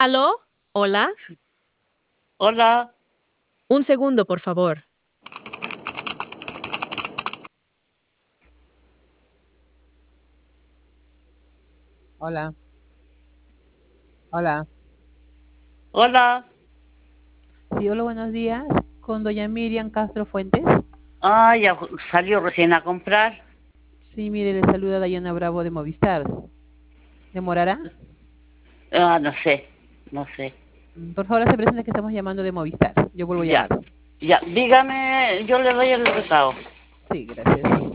¿Aló? ¿Hola? Hola, Un segundo, por favor. Hola, hola. hola. Sí, hola, buenos días. Con doña Miriam Castro Fuentes. Ah, ya salió recién a comprar. Sí, mire, le saluda Dayana Bravo de Movistar. ¿Demorará? Ah, no sé, no sé. Por favor, se presenta que estamos llamando de Movistar. Yo vuelvo a Ya, llamar. ya, dígame, yo le doy el recado. Sí, gracias.